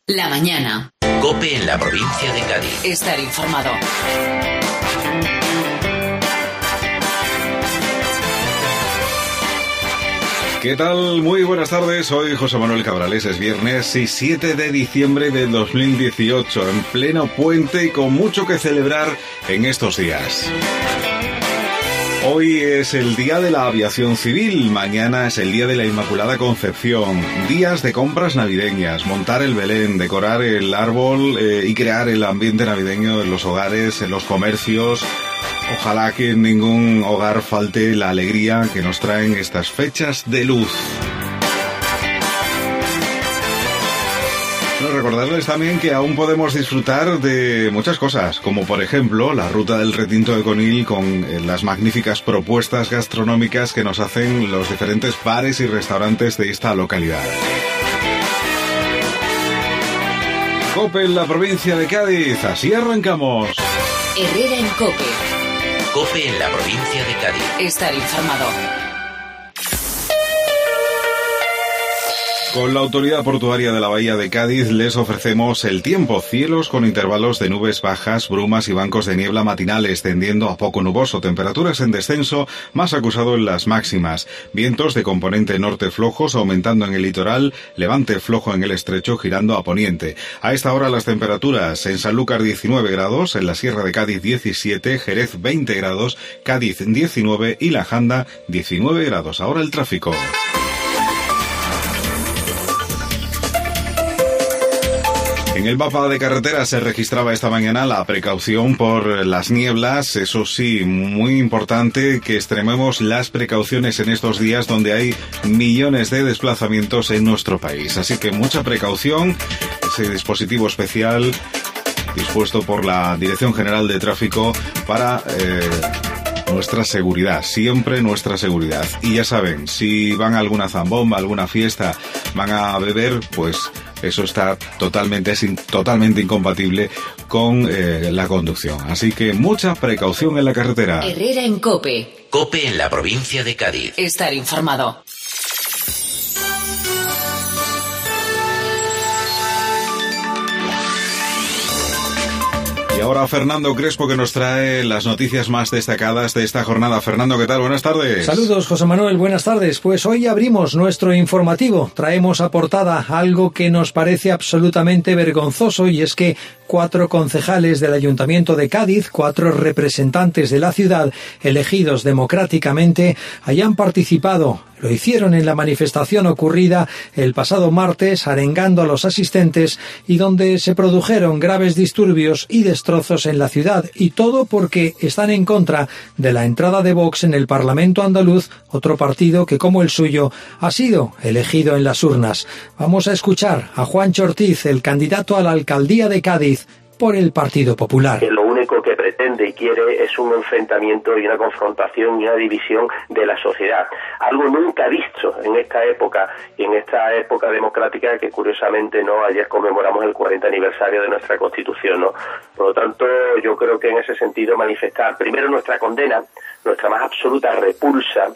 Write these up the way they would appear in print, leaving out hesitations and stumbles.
La mañana. COPE en la provincia de Cádiz. Estar informado. ¿Qué tal? Muy buenas tardes, soy José Manuel Cabrales, es viernes y 7 de diciembre del 2018, en pleno puente y con mucho que celebrar en estos días. Hoy es el Día de la Aviación Civil, mañana es el Día de la Inmaculada Concepción, días de compras navideñas, montar el Belén, decorar el árbol y crear el ambiente navideño en los hogares, en los comercios. Ojalá que en ningún hogar falte la alegría que nos traen estas fechas de luz. Recordarles también que aún podemos disfrutar de muchas cosas, como por ejemplo la ruta del retinto de Conil con las magníficas propuestas gastronómicas que nos hacen los diferentes bares y restaurantes de esta localidad. COPE en la provincia de Cádiz, así arrancamos. Herrera en COPE. COPE en la provincia de Cádiz. Estar informado. Con la Autoridad Portuaria de la Bahía de Cádiz les ofrecemos el tiempo, cielos con intervalos de nubes bajas, brumas y bancos de niebla matinales tendiendo a poco nuboso, temperaturas en descenso, más acusado en las máximas, vientos de componente norte flojos aumentando en el litoral, levante flojo en el estrecho girando a poniente. A esta hora las temperaturas en Sanlúcar 19 grados, en la Sierra de Cádiz 17, Jerez 20 grados, Cádiz 19 y La Janda 19 grados. Ahora el tráfico. En el mapa de carretera se registraba esta mañana la precaución por las nieblas. Eso sí, muy importante que extrememos las precauciones en estos días donde hay millones de desplazamientos en nuestro país. Así que mucha precaución, ese dispositivo especial dispuesto por la Dirección General de Tráfico para nuestra seguridad, siempre nuestra seguridad. Y ya saben, si van a alguna zambomba, alguna fiesta, van a beber, pues eso está totalmente incompatible con la conducción. Así que mucha precaución en la carretera. Herrera en COPE. COPE en la provincia de Cádiz. Estar informado. Y ahora Fernando Crespo, que nos trae las noticias más destacadas de esta jornada. Fernando, ¿qué tal? Buenas tardes. Saludos, José Manuel, buenas tardes. Pues hoy abrimos nuestro informativo. Traemos a portada algo que nos parece absolutamente vergonzoso, y es que 4 concejales del Ayuntamiento de Cádiz, 4 representantes de la ciudad elegidos democráticamente, hayan participado. Lo hicieron en la manifestación ocurrida el pasado martes, arengando a los asistentes, y donde se produjeron graves disturbios y destrozos en la ciudad, y todo porque están en contra de la entrada de Vox en el Parlamento andaluz, otro partido que, como el suyo, ha sido elegido en las urnas. Vamos a escuchar a Juancho Ortiz, el candidato a la alcaldía de Cádiz por el Partido Popular. Que lo único que pretende y quiere es un enfrentamiento y una confrontación y una división de la sociedad. Algo nunca visto en esta época y en esta época democrática que curiosamente ayer conmemoramos el 40 aniversario de nuestra Constitución, ¿no? Por lo tanto, yo creo que en ese sentido manifestar primero nuestra condena, nuestra más absoluta repulsa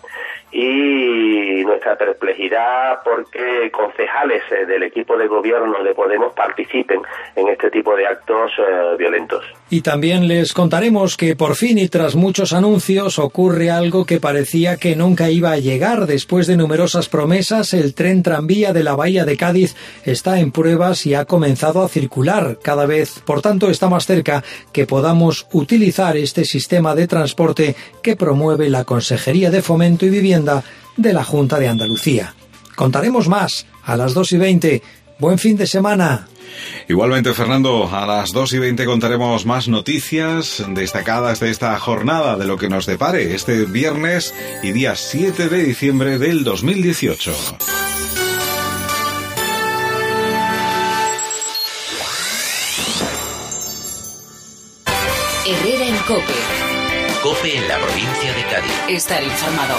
y nuestra perplejidad porque concejales del equipo de gobierno de Podemos participen en este tipo de actos violentos. Y también les contaremos que por fin y tras muchos anuncios ocurre algo que parecía que nunca iba a llegar. Después de numerosas promesas, el tren tranvía de la Bahía de Cádiz está en pruebas y ha comenzado a circular. Cada vez, por tanto, está más cerca que podamos utilizar este sistema de transporte que promueve la Consejería de Fomento y Vivienda de la Junta de Andalucía. Contaremos más a las 2:20. Buen fin de semana. Igualmente, Fernando, a las 2:20 contaremos más noticias destacadas de esta jornada, de lo que nos depare este viernes y día 7 de diciembre del 2018. Herrera en COPE. COPE en la provincia de Cádiz. Estar informado.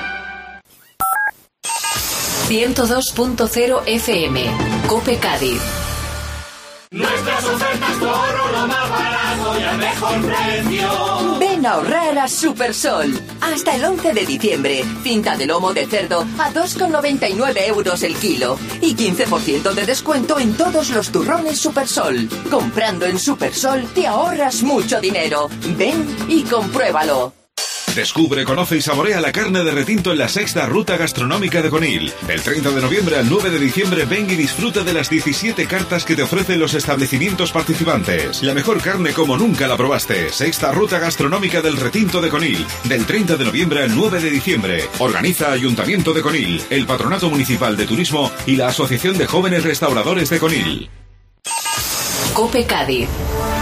102.0 FM. COPE Cádiz. Nuestras ofertas por lo más barato y al mejor precio. Ven Ven a ahorrar a Supersol. Hasta el 11 de diciembre, cinta de lomo de cerdo a 2,99 euros el kilo y 15% de descuento en todos los turrones Supersol. Comprando en Supersol te ahorras mucho dinero. Ven y compruébalo. Descubre, conoce y saborea la carne de retinto en la sexta ruta gastronómica de Conil. Del 30 de noviembre al 9 de diciembre ven y disfruta de las 17 cartas que te ofrecen los establecimientos participantes. La mejor carne como nunca la probaste. Sexta ruta gastronómica del retinto de Conil. Del 30 de noviembre al 9 de diciembre. Organiza Ayuntamiento de Conil, el Patronato Municipal de Turismo y la Asociación de Jóvenes Restauradores de Conil. COPE Cádiz.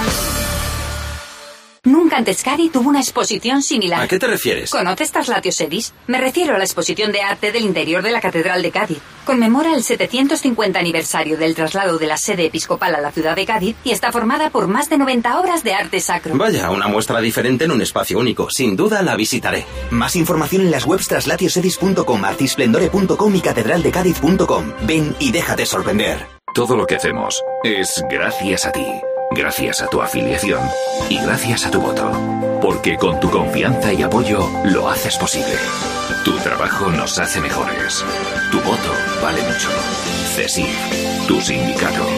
Nunca antes Cádiz tuvo una exposición similar. ¿A qué te refieres? ¿Conoces Traslacios Edis? Me refiero a la exposición de arte del interior de la Catedral de Cádiz. Conmemora el 750 aniversario del traslado de la sede episcopal a la ciudad de Cádiz y está formada por más de 90 obras de arte sacro. Vaya, una muestra diferente en un espacio único. Sin duda la visitaré. Más información en las webs traslaciosedis.com, artisplendore.com y catedraldecadiz.com. Ven y déjate sorprender. Todo lo que hacemos es gracias a ti. Gracias a tu afiliación y gracias a tu voto. Porque con tu confianza y apoyo lo haces posible. Tu trabajo nos hace mejores. Tu voto vale mucho. CESIF, tu sindicato.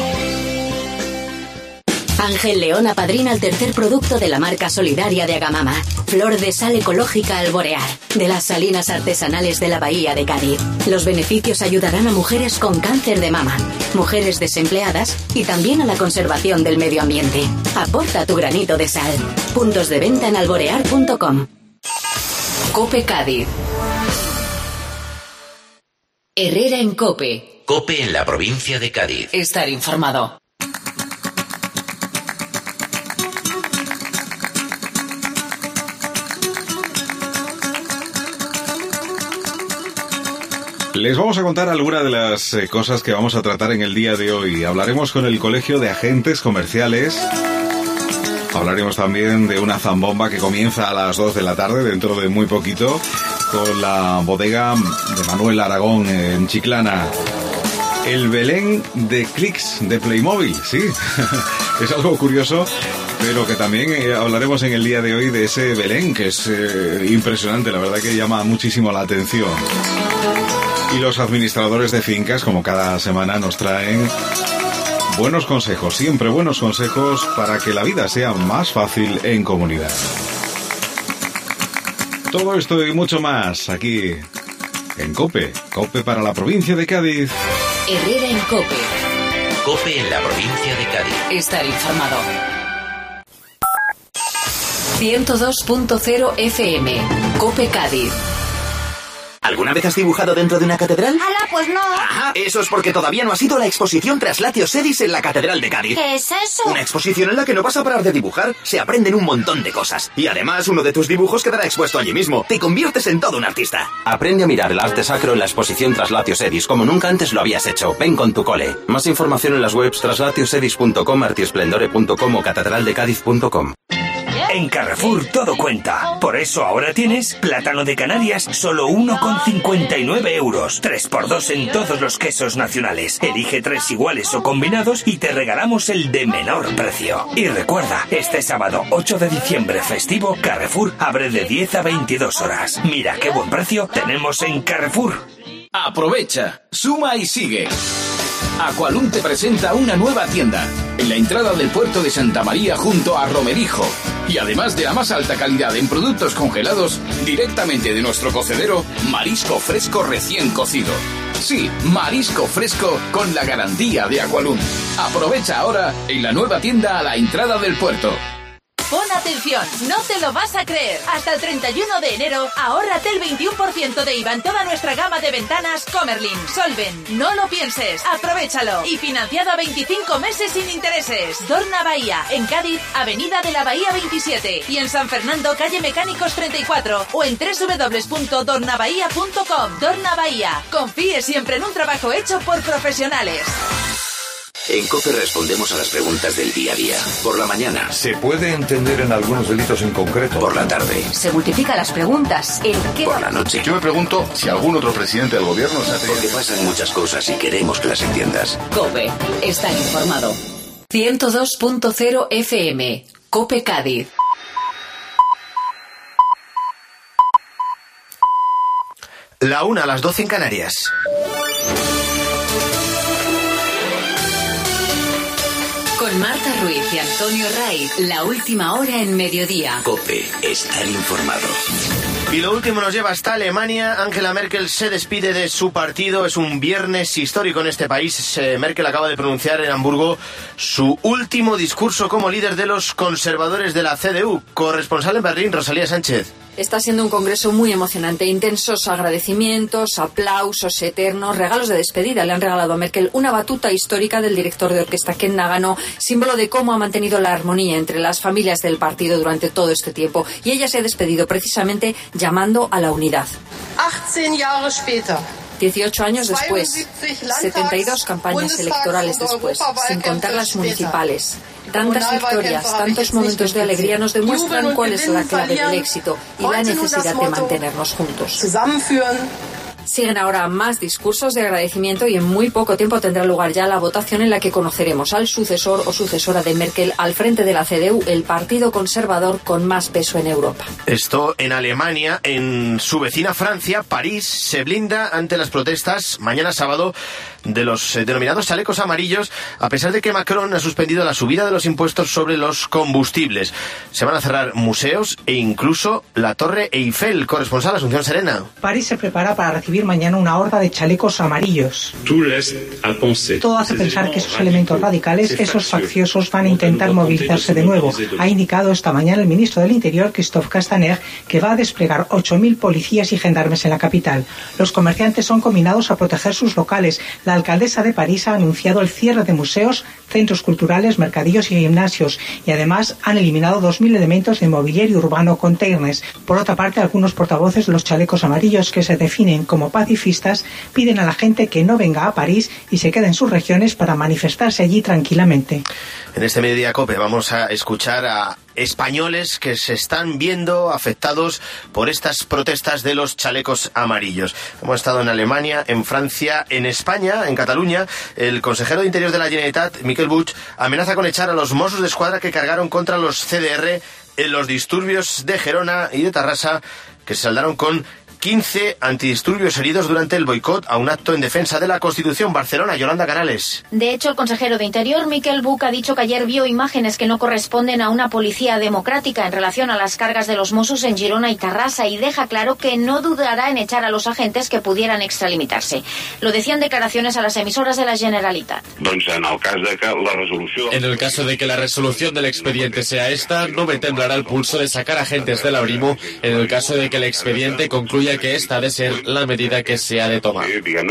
Ángel León apadrina el tercer producto de la marca solidaria de Agamama. Flor de sal ecológica Alborear, de las salinas artesanales de la Bahía de Cádiz. Los beneficios ayudarán a mujeres con cáncer de mama, mujeres desempleadas y también a la conservación del medio ambiente. Aporta tu granito de sal. Puntos de venta en alborear.com. COPE Cádiz. Herrera en COPE. COPE en la provincia de Cádiz. Estar informado. Les vamos a contar algunas de las cosas que vamos a tratar en el día de hoy. Hablaremos con el Colegio de Agentes Comerciales. Hablaremos también de una zambomba que comienza a las 2 de la tarde, dentro de muy poquito, con la bodega de Manuel Aragón en Chiclana. El Belén de clics de Playmobil, sí. Es algo curioso, pero que también hablaremos en el día de hoy de ese Belén, que es impresionante, la verdad que llama muchísimo la atención. Y los administradores de fincas, como cada semana, nos traen buenos consejos, siempre buenos consejos para que la vida sea más fácil en comunidad. Todo esto y mucho más aquí en COPE. COPE para la provincia de Cádiz. Herrera en COPE. COPE en la provincia de Cádiz. Estar informado. 102.0 FM. COPE Cádiz. ¿Alguna vez has dibujado dentro de una catedral? ¡Hala, pues no! Ajá, eso es porque todavía no has ido a la exposición Traslacios Edis en la Catedral de Cádiz. ¿Qué es eso? Una exposición en la que no vas a parar de dibujar, se aprenden un montón de cosas. Y además, uno de tus dibujos quedará expuesto allí mismo. Te conviertes en todo un artista. Aprende a mirar el arte sacro en la exposición Traslacios Edis como nunca antes lo habías hecho. Ven con tu cole. Más información en las webs traslaciosedis.com, artisplendore.com o catedraldecadiz.com. En Carrefour todo cuenta. Por eso ahora tienes plátano de Canarias solo 1,59 euros. 3x2 en todos los quesos nacionales. Elige 3 iguales o combinados y te regalamos el de menor precio. Y recuerda, este sábado 8 de diciembre festivo, Carrefour abre de 10 a 22 horas. Mira qué buen precio tenemos en Carrefour. Aprovecha, suma y sigue. Aqualum te presenta una nueva tienda en la entrada del puerto de Santa María junto a Romerijo. Y además de la más alta calidad en productos congelados, directamente de nuestro cocedero, marisco fresco recién cocido. Sí, marisco fresco con la garantía de Aqualum. Aprovecha ahora en la nueva tienda a la entrada del puerto. Pon atención, no te lo vas a creer. Hasta el 31 de enero, ahórrate el 21% de IVA en toda nuestra gama de ventanas Comerlin, Solven. No lo pienses, aprovechalo. Y financiado a 25 meses sin intereses. Dorna Bahía, en Cádiz, Avenida de la Bahía 27. Y en San Fernando, calle Mecánicos 34. O en www.dornabahía.com. Dorna Bahía, confíe siempre en un trabajo hecho por profesionales. En COPE respondemos a las preguntas del día a día. Por la mañana. ¿Se puede entender en algunos delitos en concreto? Por la tarde. Se multiplican las preguntas. ¿En qué? Por la noche. Yo me pregunto si algún otro presidente del gobierno se ha tenido... Porque pasan muchas cosas y queremos que las entiendas. COPE. Estar informado. 102.0 FM. COPE Cádiz. La 1 a las 12 en Canarias. Con Marta Ruiz y Antonio Raiz, la última hora en mediodía. COPE, estar informado. Y lo último nos lleva hasta Alemania. Angela Merkel se despide de su partido. Es un viernes histórico en este país. Merkel acaba de pronunciar en Hamburgo su último discurso como líder de los conservadores de la CDU. Corresponsal en Berlín, Rosalía Sánchez. Está siendo un congreso muy emocionante. Intensos agradecimientos, aplausos eternos, regalos de despedida. Le han regalado a Merkel una batuta histórica del director de orquesta Ken Nagano, símbolo de cómo ha mantenido la armonía entre las familias del partido durante todo este tiempo. Y ella se ha despedido precisamente llamando a la unidad. 18 años después, 72 campañas electorales después, sin contar las municipales. Tantas victorias, tantos momentos de alegría nos demuestran cuál es la clave del éxito y la necesidad de mantenernos juntos. Siguen ahora más discursos de agradecimiento y en muy poco tiempo tendrá lugar ya la votación en la que conoceremos al sucesor o sucesora de Merkel al frente de la CDU, el partido conservador con más peso en Europa. Esto en Alemania. En su vecina Francia, París se blinda ante las protestas mañana sábado de los denominados chalecos amarillos, a pesar de que Macron ha suspendido la subida de los impuestos sobre los combustibles. Se van a cerrar museos e incluso la Torre Eiffel. Corresponsal Asunción Serena. París se prepara para recibir mañana una horda de chalecos amarillos. Todo hace pensar que esos elementos radicales, esos facciosos, van a intentar movilizarse de nuevo. Ha indicado esta mañana el ministro del Interior, Christophe Castaner, que va a desplegar 8.000 policías y gendarmes en la capital. Los comerciantes son combinados a proteger sus locales. La alcaldesa de París ha anunciado el cierre de museos, centros culturales, mercadillos y gimnasios, y además han eliminado 2.000 elementos de mobiliario urbano con Tiernes. Por otra parte, algunos portavoces de los chalecos amarillos, que se definen como pacifistas, piden a la gente que no venga a París y se quede en sus regiones para manifestarse allí tranquilamente. En este Mediodía COPE vamos a escuchar a españoles que se están viendo afectados por estas protestas de los chalecos amarillos. Hemos estado en Alemania, en Francia, en España, en Cataluña. El consejero de Interior de la Generalitat, Miquel Buch, amenaza con echar a los Mossos d'Esquadra que cargaron contra los CDR en los disturbios de Gerona y de Tarrasa, que se saldaron con 15 antidisturbios heridos durante el boicot a un acto en defensa de la Constitución. Barcelona, Yolanda Canales. De hecho, el consejero de Interior, Miquel Buch, ha dicho que ayer vio imágenes que no corresponden a una policía democrática en relación a las cargas de los Mossos en Girona y Tarrasa, y deja claro que no dudará en echar a los agentes que pudieran extralimitarse. Lo decía en declaraciones a las emisoras de la Generalitat. En el caso de que la resolución del expediente sea esta, no me temblará el pulso de sacar agentes de la Brimo en el caso de que el expediente concluya que esta ha de ser la medida que se ha de tomar.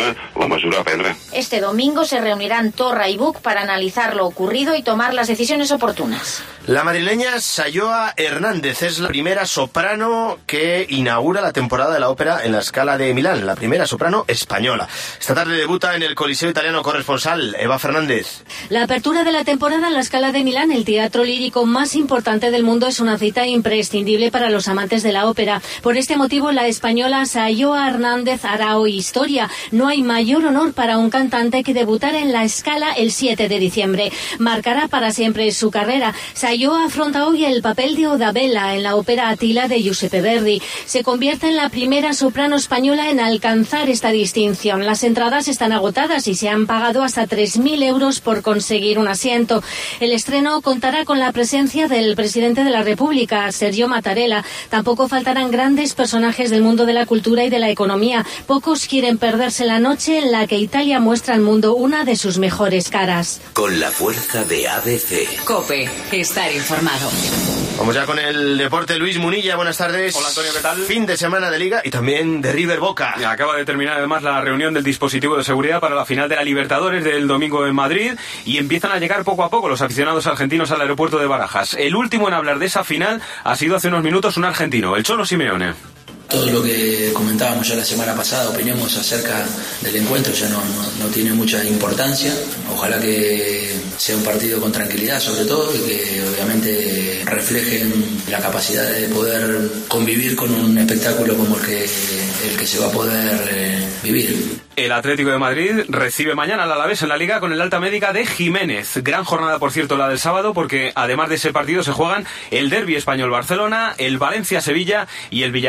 Este domingo se reunirán Torra y Buch para analizar lo ocurrido y tomar las decisiones oportunas. La madrileña Sayoa Hernández es la primera soprano que inaugura la temporada de la ópera en la Scala de Milán, la primera soprano española. Esta tarde debuta en el Coliseo Italiano. Corresponsal Eva Fernández. La apertura de la temporada en la Scala de Milán, el teatro lírico más importante del mundo, es una cita imprescindible para los amantes de la ópera. Por este motivo, la española Sayoa Hernández hará hoy historia. No hay mayor honor para un cantante que debutar en la Scala el 7 de diciembre. Marcará para siempre su carrera. Sayoa afronta hoy el papel de Odabella en la ópera Attila de Giuseppe Verdi. Se convierte en la primera soprano española en alcanzar esta distinción. Las entradas están agotadas y se han pagado hasta 3.000 euros por conseguir un asiento. El estreno contará con la presencia del presidente de la República, Sergio Mattarella. Tampoco faltarán grandes personajes del mundo de la cultura y de la economía. Pocos quieren perderse la noche en la que Italia muestra al mundo una de sus mejores caras. Con la fuerza de ABC. COPE, estar informado. Vamos ya con el deporte. Luis Munilla, buenas tardes. Hola Antonio, ¿qué tal? Fin de semana de Liga y también de River Boca. Acaba de terminar además la reunión del dispositivo de seguridad para la final de la Libertadores del domingo en Madrid y empiezan a llegar poco a poco los aficionados argentinos al aeropuerto de Barajas. El último en hablar de esa final ha sido hace unos minutos un argentino, el Cholo Simeone. Todo lo que comentábamos ya la semana pasada, opinamos acerca del encuentro, ya no tiene mucha importancia. Ojalá que sea un partido con tranquilidad sobre todo y que obviamente reflejen la capacidad de poder convivir con un espectáculo como el que se va a poder vivir. El Atlético de Madrid recibe mañana al Alavés en la Liga con el alta médica de Jiménez. Gran jornada, por cierto, la del sábado, porque además de ese partido se juegan el derbi español Barcelona, el Valencia-Sevilla y el Villarreal-Celta.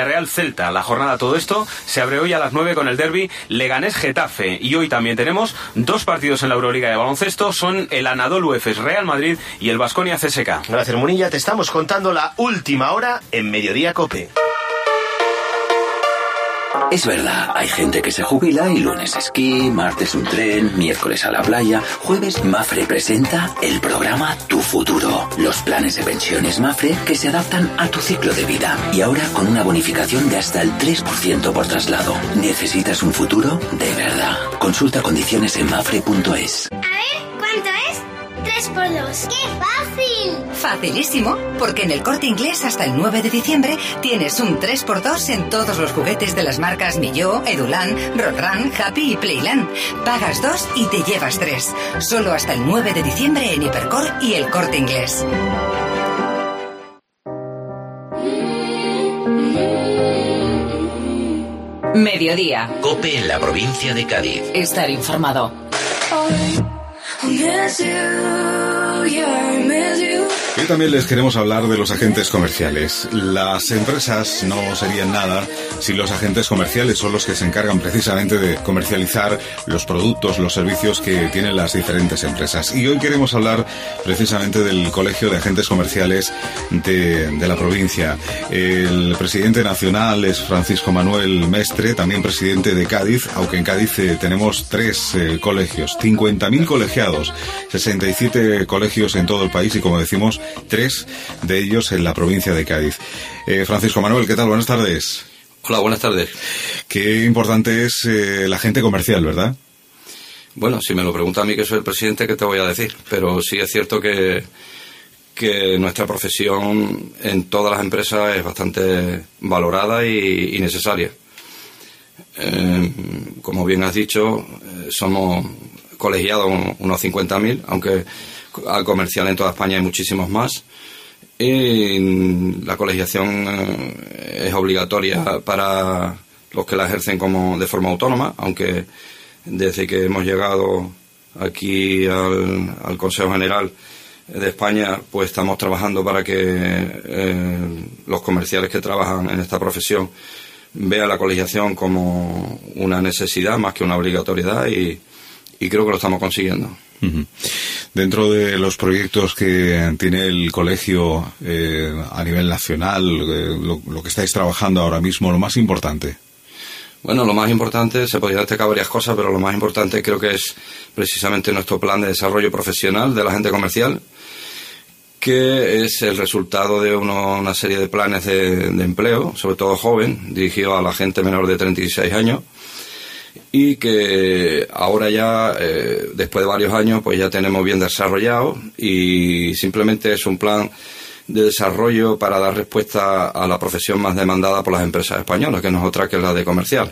vuelta. La jornada, todo esto, se abre hoy a las 9 con el derbi Leganés-Getafe. Y hoy también tenemos 2 partidos en la Euroliga de baloncesto. Son el Anadolu Efes Real Madrid y el Baskonia CSKA. Gracias, Munilla. Te estamos contando la última hora en Mediodía COPE. Es verdad, hay gente que se jubila y lunes esquí, martes un tren, miércoles a la playa, jueves Mafre presenta el programa Tu Futuro. Los planes de pensiones Mafre que se adaptan a tu ciclo de vida. Y ahora con una bonificación de hasta el 3% por traslado. ¿Necesitas un futuro? De verdad. Consulta condiciones en mafre.es. A ver, ¿cuánto es? 3 por 2. ¡Qué fácil! Facilísimo, porque en el Corte Inglés hasta el 9 de diciembre tienes un 3x2 en todos los juguetes de las marcas Milló, Edulan, Rodran, Happy y Playland. Pagas 2 y te llevas 3. Solo hasta el 9 de diciembre en Hipercor y el Corte Inglés. Mediodía. COPE en la provincia de Cádiz. Estar informado. Hoy también les queremos hablar de los agentes comerciales. Las empresas no serían nada si los agentes comerciales son los que se encargan precisamente de comercializar los productos, los servicios que tienen las diferentes empresas. Y hoy queremos hablar precisamente del Colegio de Agentes Comerciales de la provincia. El presidente nacional es Francisco Manuel Mestre, también presidente de Cádiz, aunque en Cádiz tenemos 3 colegios, 50.000 colegiados, 67 colegios en todo el país y, como decimos, 3 de ellos en la provincia de Cádiz. Francisco Manuel, ¿qué tal? Buenas tardes. Hola, buenas tardes. Qué importante es el agente comercial, ¿verdad? Bueno, si me lo pregunta a mí, que soy el presidente, ¿qué te voy a decir? Pero sí es cierto que nuestra profesión en todas las empresas es bastante valorada y necesaria. Como bien has dicho, somos colegiados unos 50.000, aunque al comercial en toda España hay muchísimos más. Y la colegiación es obligatoria para los que la ejercen de forma autónoma, aunque desde que hemos llegado aquí al Consejo General de España, pues estamos trabajando para que los comerciales que trabajan en esta profesión vean la colegiación como una necesidad más que una obligatoriedad, y creo que lo estamos consiguiendo. Uh-huh. Dentro de los proyectos que tiene el colegio a nivel nacional, lo que estáis trabajando ahora mismo, lo más importante. Bueno, lo más importante, se podría destacar varias cosas, pero lo más importante creo que es precisamente nuestro plan de desarrollo profesional del agente comercial, que es el resultado de una serie de planes de empleo, sobre todo joven, dirigido a la gente menor de 36 años, y que ahora ya, después de varios años, pues ya tenemos bien desarrollado, y simplemente es un plan de desarrollo para dar respuesta a la profesión más demandada por las empresas españolas, que no es otra que la de comercial.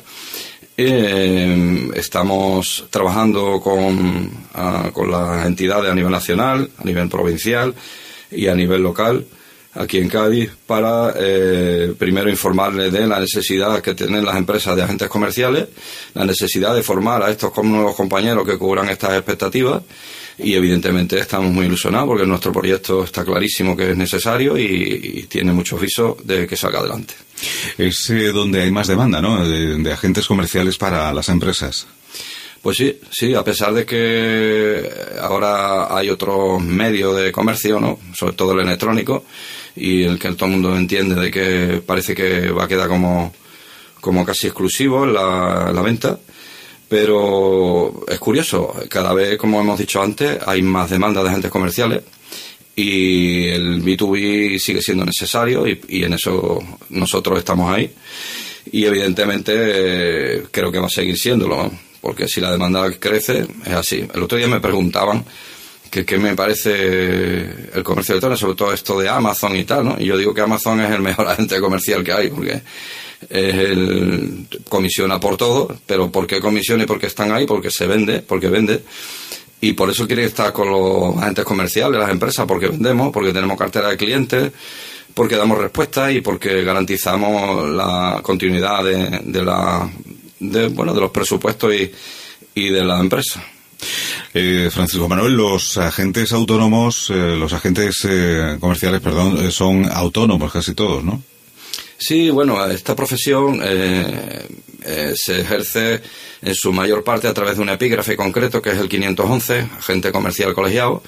Estamos trabajando con las entidades a nivel nacional, a nivel provincial y a nivel local, aquí en Cádiz, para primero informarles de la necesidad que tienen las empresas de agentes comerciales, la necesidad de formar a estos nuevos compañeros que cubran estas expectativas, y evidentemente estamos muy ilusionados porque nuestro proyecto está clarísimo que es necesario y tiene muchos visos de que salga adelante. Es donde hay más demanda, ¿no?, de agentes comerciales para las empresas. Pues sí, a pesar de que ahora hay otros medios de comercio, ¿no?, sobre todo el electrónico, y el que todo el mundo entiende de que parece que va a quedar como casi exclusivo en la venta. Pero es curioso, cada vez, como hemos dicho antes, hay más demanda de agentes comerciales, y el B2B sigue siendo necesario, y en eso nosotros estamos ahí, y evidentemente creo que va a seguir siéndolo, ¿no?, porque si la demanda crece, es así. El otro día me preguntaban que qué me parece el comercio electrónico, sobre todo esto de Amazon y tal, ¿no? Y yo digo que Amazon es el mejor agente comercial que hay, porque comisiona por todo. Pero ¿por qué comisiona y por qué están ahí? Porque vende. Y por eso quiere estar con los agentes comerciales, las empresas, porque vendemos, porque tenemos cartera de clientes, porque damos respuesta y porque garantizamos la continuidad de los presupuestos y de la empresa. Francisco Manuel, los agentes autónomos, los agentes comerciales, son autónomos casi todos, ¿no? Sí, bueno, esta profesión se ejerce en su mayor parte a través de un epígrafe concreto, que es el 511, agente comercial colegiado,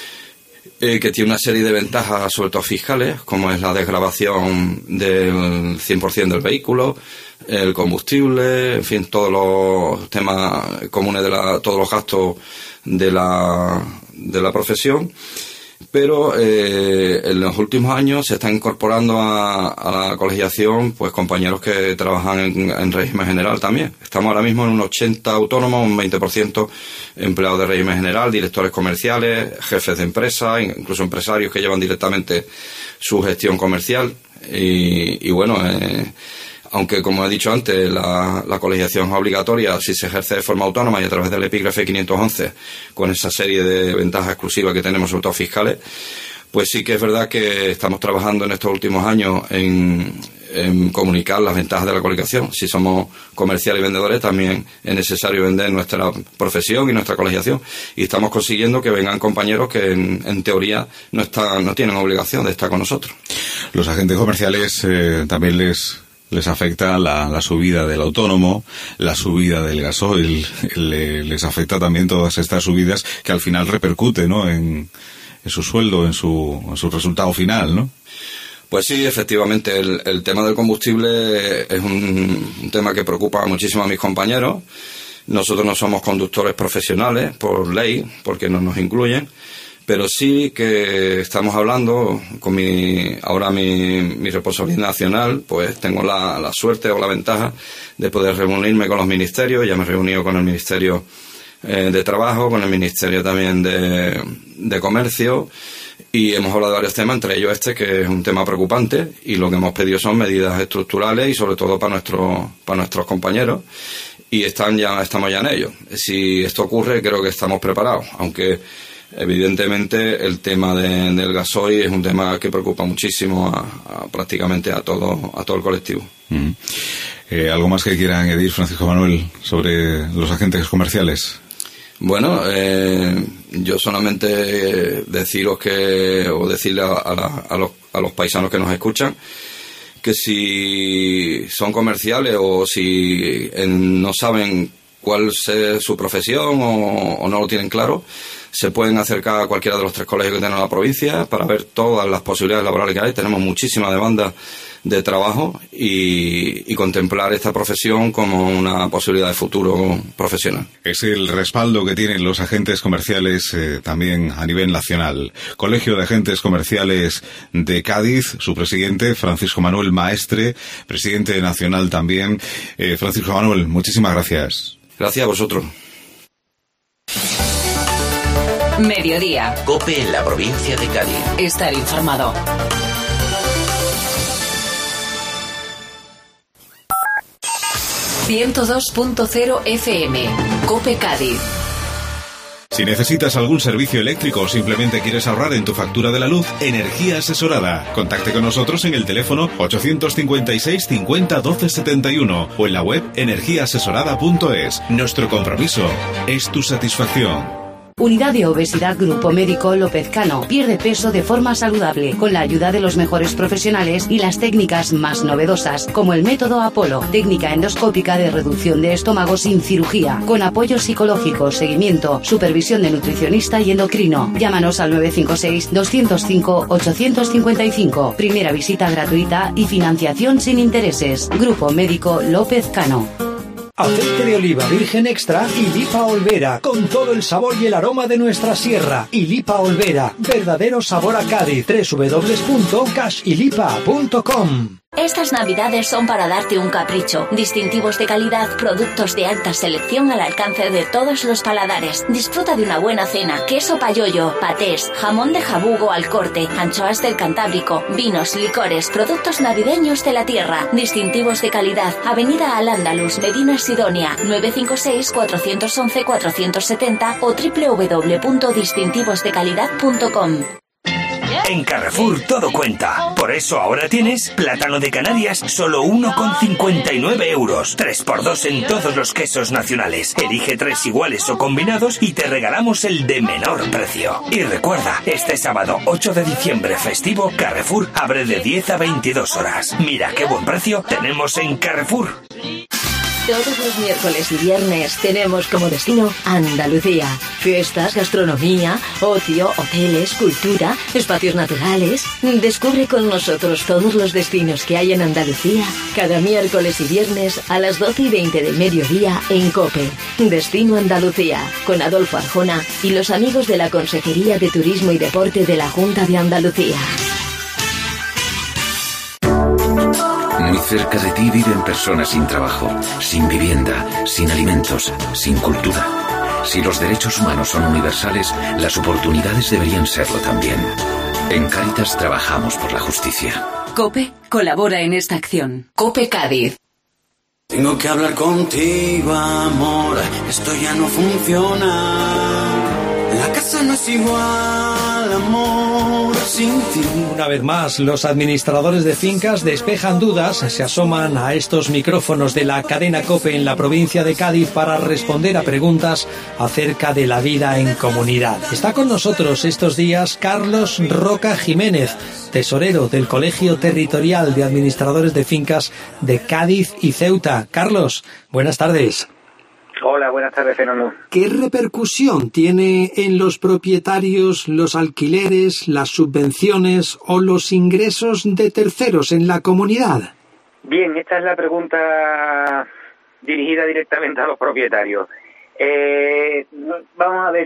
que tiene una serie de ventajas, sobre todo fiscales, como es la desgravación del 100% del vehículo, el combustible, en fin, todos los temas comunes todos los gastos de la profesión. Pero en los últimos años se están incorporando a la colegiación pues compañeros que trabajan en régimen general también. Estamos ahora mismo en un 80 autónomos, un 20% empleados de régimen general, directores comerciales, jefes de empresa, incluso empresarios que llevan directamente su gestión comercial. Y bueno, aunque como he dicho antes, la colegiación es obligatoria si se ejerce de forma autónoma y a través del epígrafe 511, con esa serie de ventajas exclusivas que tenemos, sobre todo fiscales, pues sí que es verdad que estamos trabajando en estos últimos años en comunicar las ventajas de la colegiación. Si somos comerciales y vendedores, también es necesario vender nuestra profesión y nuestra colegiación, y estamos consiguiendo que vengan compañeros que en teoría no tienen obligación de estar con nosotros. Los agentes comerciales también les afecta la subida del autónomo, la subida del gasoil, les afecta también todas estas subidas que al final repercute, ¿no?, en su sueldo, en su resultado final, ¿no? Pues sí, efectivamente, el tema del combustible es un tema que preocupa muchísimo a mis compañeros. Nosotros no somos conductores profesionales por ley, porque no nos incluyen, pero sí que estamos hablando con mi responsabilidad nacional, pues tengo la suerte o la ventaja de poder reunirme con los ministerios. Ya me he reunido con el Ministerio de Trabajo, con el Ministerio también de Comercio, y hemos hablado de varios temas, entre ellos que es un tema preocupante, y lo que hemos pedido son medidas estructurales y sobre todo para nuestros compañeros, y estamos ya en ello. Si esto ocurre, creo que estamos preparados, aunque evidentemente el tema del gasoil es un tema que preocupa muchísimo prácticamente a todo el colectivo. ¿Algo más que quiera añadir, Francisco Manuel, sobre los agentes comerciales? Bueno, yo solamente decirle a los paisanos que nos escuchan que si son comerciales o si no saben cuál es su profesión o no lo tienen claro, se pueden acercar a cualquiera de los 3 colegios que tenemos en la provincia para ver todas las posibilidades laborales que hay. Tenemos muchísima demanda de trabajo y contemplar esta profesión como una posibilidad de futuro profesional. Es el respaldo que tienen los agentes comerciales también a nivel nacional. Colegio de Agentes Comerciales de Cádiz, su presidente Francisco Manuel Maestre, presidente nacional también. Francisco Manuel, muchísimas gracias. Gracias a vosotros. Mediodía. COPE en la provincia de Cádiz. Estar informado. ...102.0 FM... COPE Cádiz. Si necesitas algún servicio eléctrico o simplemente quieres ahorrar en tu factura de la luz, Energía Asesorada. Contacte con nosotros en el teléfono 856 50 12 71 o en la web energiaasesorada.es. Nuestro compromiso es tu satisfacción. Unidad de Obesidad Grupo Médico López Cano. Pierde peso de forma saludable con la ayuda de los mejores profesionales y las técnicas más novedosas, como el método Apolo, técnica endoscópica de reducción de estómago sin cirugía, con apoyo psicológico, seguimiento, supervisión de nutricionista y endocrino. Llámanos al 956-205-855. Primera visita gratuita y financiación sin intereses. Grupo Médico López Cano. Aceite de oliva virgen extra y Lipa Olvera, con todo el sabor y el aroma de nuestra sierra. Y Lipa Olvera, verdadero sabor a Cádiz. www.cashilipa.com. Estas navidades son para darte un capricho. Distintivos de calidad, productos de alta selección al alcance de todos los paladares. Disfruta de una buena cena, queso payollo, patés, jamón de jabugo al corte, anchoas del Cantábrico, vinos, licores, productos navideños de la tierra. Distintivos de calidad, Avenida Al-Ándalus, Medina Sidonia, 956-411-470 o www.distintivosdecalidad.com. En Carrefour todo cuenta. Por eso ahora tienes plátano de Canarias solo 1,59 euros. 3x2 en todos los quesos nacionales. Elige 3 iguales o combinados y te regalamos el de menor precio. Y recuerda, este sábado 8 de diciembre festivo, Carrefour abre de 10 a 22 horas. Mira qué buen precio tenemos en Carrefour. Todos los miércoles y viernes tenemos como destino Andalucía. Fiestas, gastronomía, ocio, hoteles, cultura, espacios naturales. Descubre con nosotros todos los destinos que hay en Andalucía cada miércoles y viernes a las 12:20 del mediodía en COPE. Destino Andalucía, con Adolfo Arjona y los amigos de la Consejería de Turismo y Deporte de la Junta de Andalucía. Muy cerca de ti viven personas sin trabajo, sin vivienda, sin alimentos, sin cultura. Si los derechos humanos son universales, las oportunidades deberían serlo también. En Cáritas trabajamos por la justicia. COPE colabora en esta acción. COPE Cádiz. Tengo que hablar contigo, amor. Esto ya no funciona. La casa no es igual, amor, sin ti. Una vez más, los administradores de fincas despejan dudas, se asoman a estos micrófonos de la cadena COPE en la provincia de Cádiz para responder a preguntas acerca de la vida en comunidad. Está con nosotros estos días Carlos Roca Jiménez, tesorero del Colegio Territorial de Administradores de Fincas de Cádiz y Ceuta. Carlos, buenas tardes. Hola, buenas tardes, Fernando. ¿Qué repercusión tiene en los propietarios los alquileres, las subvenciones o los ingresos de terceros en la comunidad? Bien, esta es la pregunta dirigida directamente a los propietarios. Vamos a ver,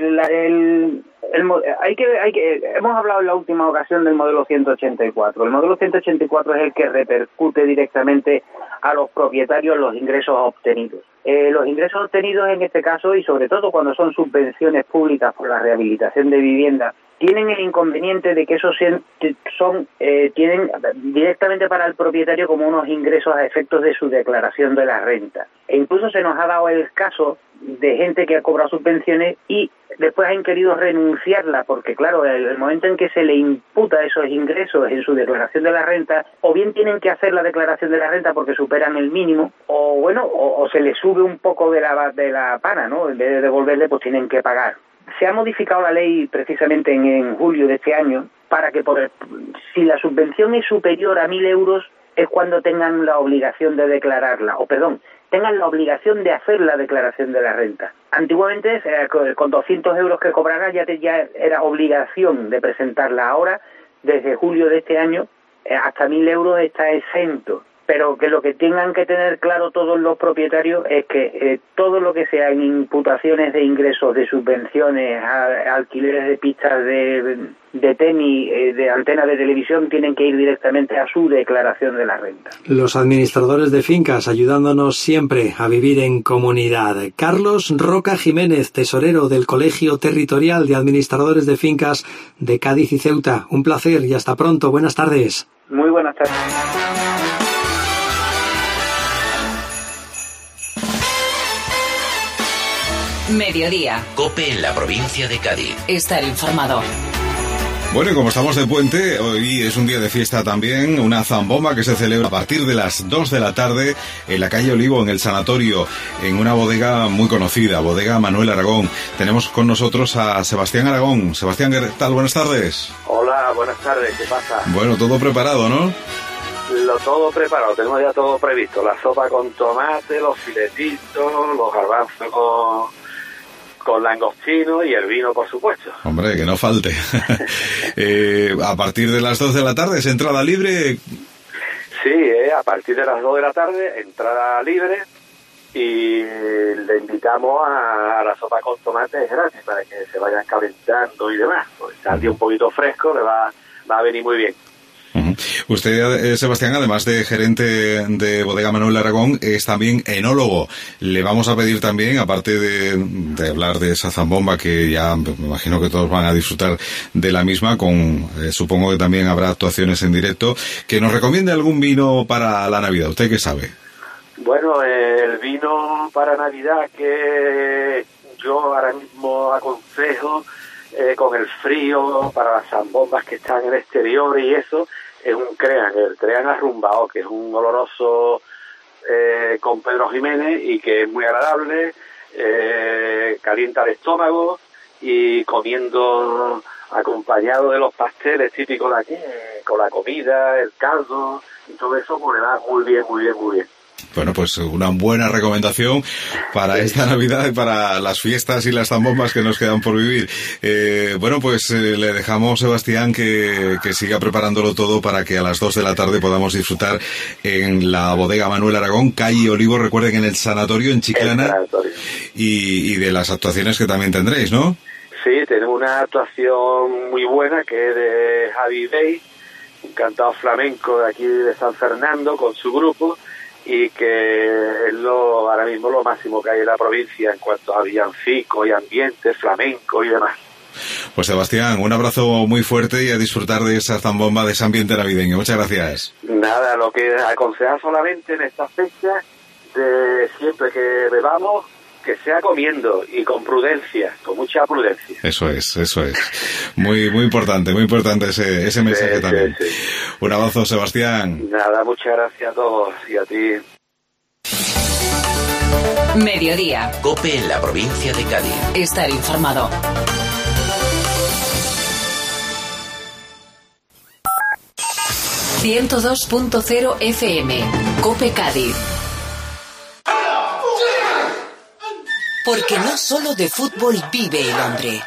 hemos hablado en la última ocasión del modelo 184. El modelo 184 es el que repercute directamente a los propietarios los ingresos obtenidos. Los ingresos obtenidos en este caso, y sobre todo cuando son subvenciones públicas por la rehabilitación de viviendas, tienen el inconveniente de que esos tienen directamente para el propietario como unos ingresos a efectos de su declaración de la renta. E incluso se nos ha dado el caso de gente que ha cobrado subvenciones y después han querido renunciarla, porque claro, el momento en que se le imputa esos ingresos en su declaración de la renta, o bien tienen que hacer la declaración de la renta porque superan el mínimo, o bueno, o se les sube un poco de la pana, ¿no? En vez de devolverle, pues tienen que pagar. Se ha modificado la ley precisamente en julio de este año para que si la subvención es superior a 1.000 euros es cuando tengan la obligación de declararla, tengan la obligación de hacer la declaración de la renta. Antiguamente, con 200 euros que cobrara ya era obligación de presentarla. Ahora, desde julio de este año, hasta 1.000 euros está exento. Pero que lo que tengan que tener claro todos los propietarios es que todo lo que sean imputaciones de ingresos, de subvenciones, alquileres de pistas de tenis, de antenas de televisión, tienen que ir directamente a su declaración de la renta. Los administradores de fincas ayudándonos siempre a vivir en comunidad. Carlos Roca Jiménez, tesorero del Colegio Territorial de Administradores de Fincas de Cádiz y Ceuta. Un placer y hasta pronto. Buenas tardes. Muy buenas tardes. Mediodía. COPE en la provincia de Cádiz. Estar informado. Bueno, y como estamos de puente, hoy es un día de fiesta también, una zambomba que se celebra a partir de las 2 de la tarde en la calle Olivo, en el Sanatorio, en una bodega muy conocida, Bodega Manuel Aragón. Tenemos con nosotros a Sebastián Aragón. Sebastián, ¿qué tal? Buenas tardes. Hola, buenas tardes, ¿qué pasa? Bueno, todo preparado, ¿no? Todo preparado, tenemos ya todo previsto, la sopa con tomate, los filetitos, los garbanzos con langostino y el vino, por supuesto. Hombre, que no falte. A partir de las 2 de la tarde, ¿es entrada libre? Sí, a partir de las 2 de la tarde, entrada libre, y le invitamos a la sopa con tomate, es gratis, para que se vayan calentando y demás. Pues está un poquito fresco, le va a venir muy bien. Usted, Sebastián, además de gerente de Bodega Manuel Aragón, es también enólogo. Le vamos a pedir también, aparte de hablar de esa zambomba, que ya me imagino que todos van a disfrutar de la misma, supongo que también habrá actuaciones en directo, que nos recomiende algún vino para la Navidad. ¿Usted qué sabe? Bueno, el vino para Navidad que yo ahora mismo aconsejo con el frío, para las zambombas que están en el exterior y eso, es un crean, el crean arrumbado, que es un oloroso con Pedro Jiménez y que es muy agradable, calienta el estómago y comiendo acompañado de los pasteles típicos de aquí, con la comida, el caldo y todo eso, pues le da muy bien, muy bien, muy bien. Bueno, pues una buena recomendación para esta Navidad y para las fiestas y las zambombas que nos quedan por vivir. Bueno, pues le dejamos, Sebastián, que siga preparándolo todo para que a las 2 de la tarde podamos disfrutar en la bodega Manuel Aragón, calle Olivo, recuerden, en el sanatorio en Chiclana, y de las actuaciones que también tendréis, ¿no? Sí, tenemos una actuación muy buena que es de Javi Bey, un cantador flamenco de aquí de San Fernando con su grupo, y que es ahora mismo lo máximo que hay en la provincia en cuanto a villancicos y ambiente flamenco y demás. Pues Sebastián, un abrazo muy fuerte y a disfrutar de esa zambomba, de ese ambiente navideño. Muchas gracias. Nada, lo que aconsejar solamente en estas fechas, de siempre que bebamos, que sea comiendo y con prudencia, con mucha prudencia. Eso es. Muy importante ese mensaje también. Sí. Un abrazo, Sebastián. Nada, muchas gracias a todos y a ti. Mediodía. COPE en la provincia de Cádiz. Estar informado. ...102.0 FM... COPE Cádiz. Porque no solo de fútbol vive el hombre.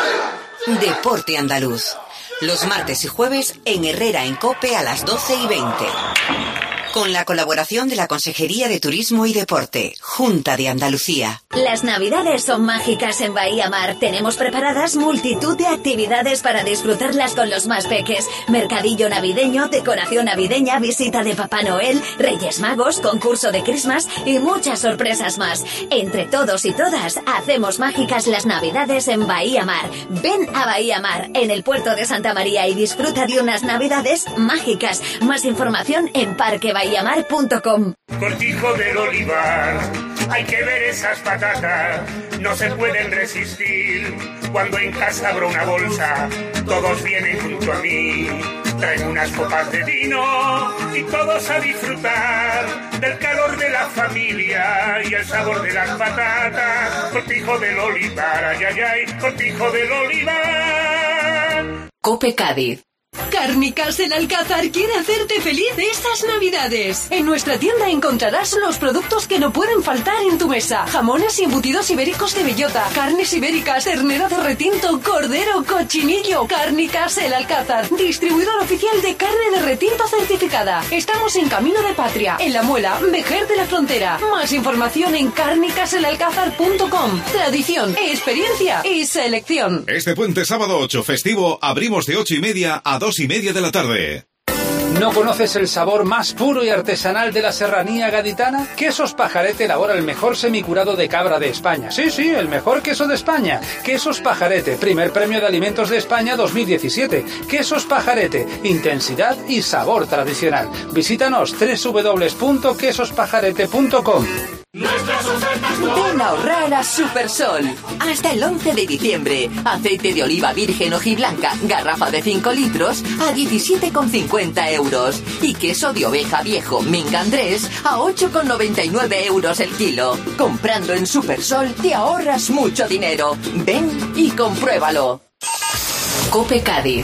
Deporte andaluz. Los martes y jueves en Herrera en COPE a las 12:20. Con la colaboración de la Consejería de Turismo y Deporte, Junta de Andalucía. Las Navidades son mágicas en Bahía Mar. Tenemos preparadas multitud de actividades para disfrutarlas con los más peques. Mercadillo navideño, decoración navideña, visita de Papá Noel, Reyes Magos, concurso de Christmas y muchas sorpresas más. Entre todos y todas, hacemos mágicas las Navidades en Bahía Mar. Ven a Bahía Mar, en el puerto de Santa María, y disfruta de unas Navidades mágicas. Más información en parquebahiamar.com. Cortijo del Olivar, hay que ver esas patatas, no se pueden resistir. Cuando en casa abro una bolsa, todos vienen junto a mí. Traen unas copas de vino y todos a disfrutar del calor de la familia y el sabor de las patatas. Cortijo del Olivar, ay, ay, ay, Cortijo del Olivar. COPE Cádiz. Cárnicas El Alcázar quiere hacerte feliz estas Navidades. En nuestra tienda encontrarás los productos que no pueden faltar en tu mesa. Jamones y embutidos ibéricos de bellota, carnes ibéricas, ternera de retinto, cordero, cochinillo. Cárnicas El Alcázar, distribuidor oficial de carne de retinto certificada. Estamos en Camino de Patria, en La Muela, Vejer de la Frontera. Más información en cárnicaselalcázar.com. Tradición, experiencia y selección. Este puente sábado 8 festivo abrimos de 8:30 a 2:30 de la tarde. ¿No conoces el sabor más puro y artesanal de la serranía gaditana? Quesos Pajarete elabora el mejor semicurado de cabra de España. Sí, el mejor queso de España. Quesos Pajarete, primer premio de alimentos de España 2017. Quesos Pajarete, intensidad y sabor tradicional. Visítanos www.quesospajarete.com. Ven a ahorrar a Supersol. Hasta el 11 de diciembre. Aceite de oliva virgen hojiblanca, garrafa de 5 litros a 17,50 euros. Y queso de oveja viejo Minga Andrés a 8,99 euros el kilo. Comprando en Supersol te ahorras mucho dinero. Ven y compruébalo. COPE Cádiz.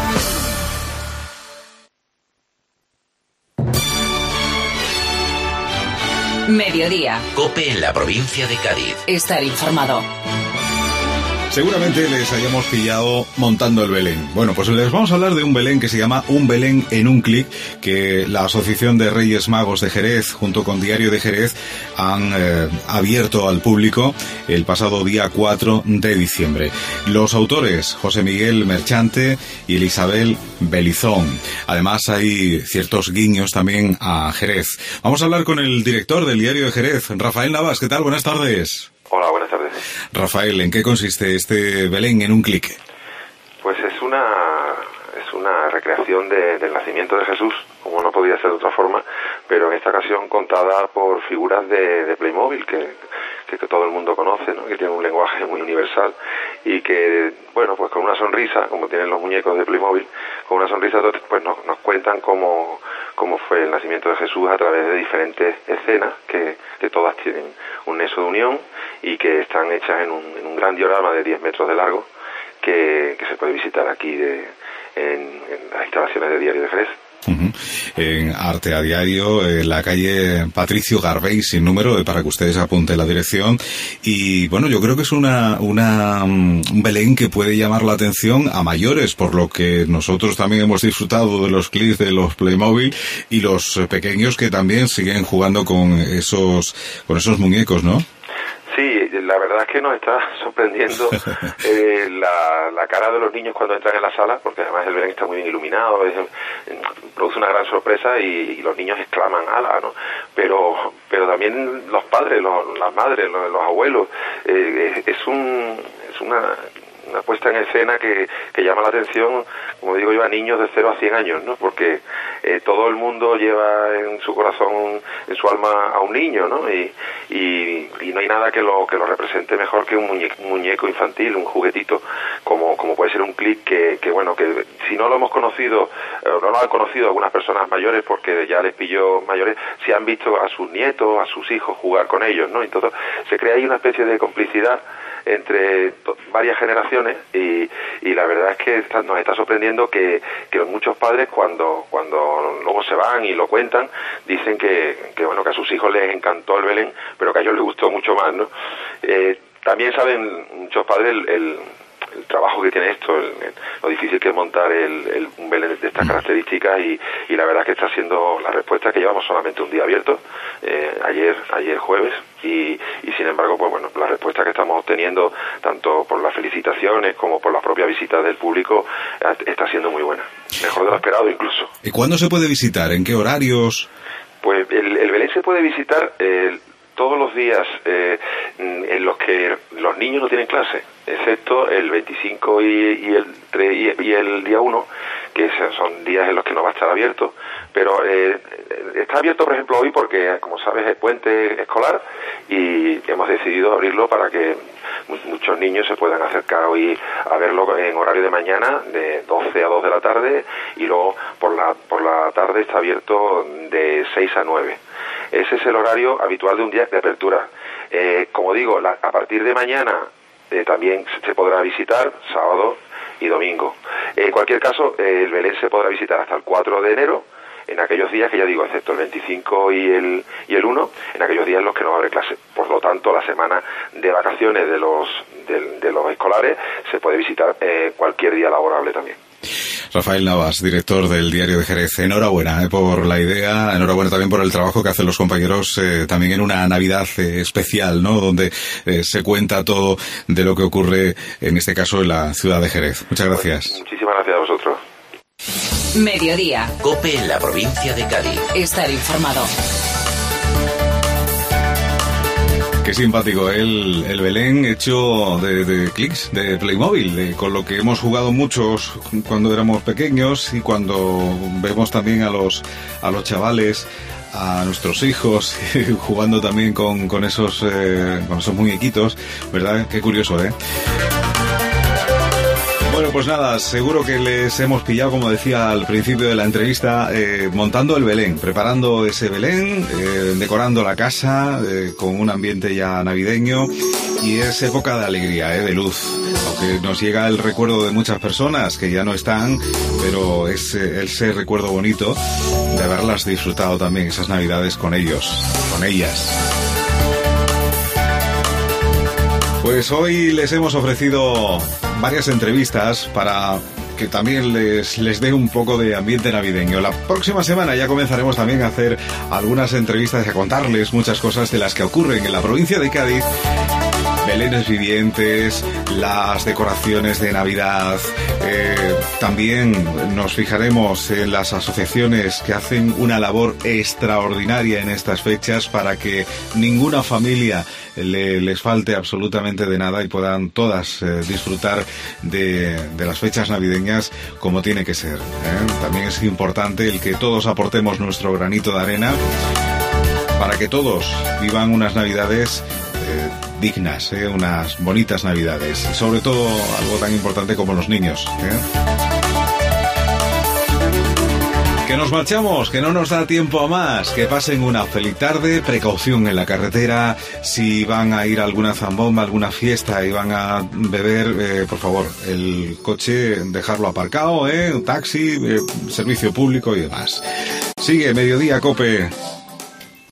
Mediodía. COPE en la provincia de Cádiz. Estar informado. Seguramente les hayamos pillado montando el Belén. Bueno, pues les vamos a hablar de un Belén que se llama Un Belén en un clic, que la Asociación de Reyes Magos de Jerez, junto con Diario de Jerez, han abierto al público el pasado día 4 de diciembre. Los autores, José Miguel Merchante y Elisabel Belizón. Además hay ciertos guiños también a Jerez. Vamos a hablar con el director del Diario de Jerez, Rafael Navas. ¿Qué tal? Buenas tardes. Hola, buenas tardes. Rafael, ¿en qué consiste este Belén en un clic? Pues es una recreación del nacimiento de Jesús, como no podía ser de otra forma, pero en esta ocasión contada por figuras de Playmobil, que todo el mundo conoce, ¿no? Que tiene un lenguaje muy universal, y que, bueno, pues con una sonrisa, como tienen los muñecos de Playmobil, con una sonrisa pues nos cuentan cómo fue el nacimiento de Jesús a través de diferentes escenas que todas tienen un nexo de unión y que están hechas en un gran diorama de 10 metros de largo que se puede visitar aquí en las instalaciones de Diario de Jerez. En Arte a Diario, en la calle Patricio Garbey, sin número, para que ustedes apunten la dirección. Y bueno, yo creo que es un Belén que puede llamar la atención a mayores, por lo que nosotros también hemos disfrutado de los clips de los Playmobil y los pequeños que también siguen jugando con esos muñecos, ¿no? Sí, la verdad es que nos está sorprendiendo la cara de los niños cuando entran en la sala, porque además el Belén está muy bien iluminado, produce una gran sorpresa y los niños exclaman ¡ala!, ¿no? Pero también los padres, las madres, los abuelos, es una puesta en escena que llama la atención, como digo yo, a niños de 0 a 100 años, ¿no? Porque todo el mundo lleva en su corazón, en su alma, a un niño, ¿no? Y no hay nada que lo represente mejor que un muñeco infantil, un juguetito, como puede ser un clip que si no lo hemos conocido, no lo han conocido algunas personas mayores porque ya les pilló mayores, si han visto a sus nietos, a sus hijos jugar con ellos, ¿no? Entonces se crea ahí una especie de complicidad entre varias generaciones y la verdad es que nos está sorprendiendo que muchos padres cuando luego se van y lo cuentan dicen que a sus hijos les encantó el Belén, pero que a ellos les gustó mucho más, ¿no? También saben muchos padres el trabajo que tiene esto, lo difícil que es montar un Belén de estas características y la verdad que está siendo la respuesta que llevamos solamente un día abierto, ayer jueves, y sin embargo, pues bueno, la respuesta que estamos obteniendo, tanto por las felicitaciones como por la propia visita del público, está siendo muy buena, mejor de lo esperado incluso. ¿Y cuándo se puede visitar? ¿En qué horarios? Pues el Belén se puede visitar todos los días en los que los niños no tienen clase, excepto el 25 y el día 1, que son días en los que no va a estar abierto, pero está abierto, por ejemplo, hoy porque, como sabes, es puente escolar y hemos decidido abrirlo para que muchos niños se puedan acercar hoy a verlo en horario de mañana, de 12 a 2 de la tarde, y luego por la tarde está abierto de 6 a 9. Ese es el horario habitual de un día de apertura. Como digo, a partir de mañana también se podrá visitar, sábado y domingo. En cualquier caso, el Belén se podrá visitar hasta el 4 de enero, en aquellos días que ya digo, excepto el 25 y el 1, en aquellos días en los que no abre clase. Por lo tanto, la semana de vacaciones de los escolares se puede visitar cualquier día laborable también. Rafael Navas, director del Diario de Jerez, enhorabuena por la idea, enhorabuena también por el trabajo que hacen los compañeros también en una Navidad especial, ¿no? Donde se cuenta todo de lo que ocurre, en este caso, en la ciudad de Jerez. Muchas gracias. Muchísimas gracias a vosotros. Mediodía. COPE en la provincia de Cádiz. Estar informado. Qué simpático el Belén hecho de clics, de Playmobil, con lo que hemos jugado muchos cuando éramos pequeños y cuando vemos también a los chavales, a nuestros hijos jugando también con esos muñequitos, ¿verdad? Qué curioso, ¿eh? Bueno, pues nada, seguro que les hemos pillado, como decía al principio de la entrevista, montando el Belén, preparando ese Belén, decorando la casa con un ambiente ya navideño, y es época de alegría, de luz, aunque nos llega el recuerdo de muchas personas que ya no están, pero es ese recuerdo bonito de haberlas disfrutado también esas Navidades con ellos, con ellas. Pues hoy les hemos ofrecido varias entrevistas para que también les dé un poco de ambiente navideño. La próxima semana ya comenzaremos también a hacer algunas entrevistas y a contarles muchas cosas de las que ocurren en la provincia de Cádiz. Belenes vivientes, las decoraciones de Navidad, también nos fijaremos en las asociaciones que hacen una labor extraordinaria en estas fechas para que ninguna familia les falte absolutamente de nada y puedan todas disfrutar de las fechas navideñas como tiene que ser, ¿eh? También es importante el que todos aportemos nuestro granito de arena para que todos vivan unas Navidades dignas, unas bonitas Navidades. Y sobre todo algo tan importante como los niños. Que nos marchamos, que no nos da tiempo a más. Que pasen una feliz tarde, precaución en la carretera. Si van a ir a alguna zambomba, alguna fiesta y van a beber, por favor, el coche dejarlo aparcado, un taxi, servicio público y demás. Sigue Mediodía Cope.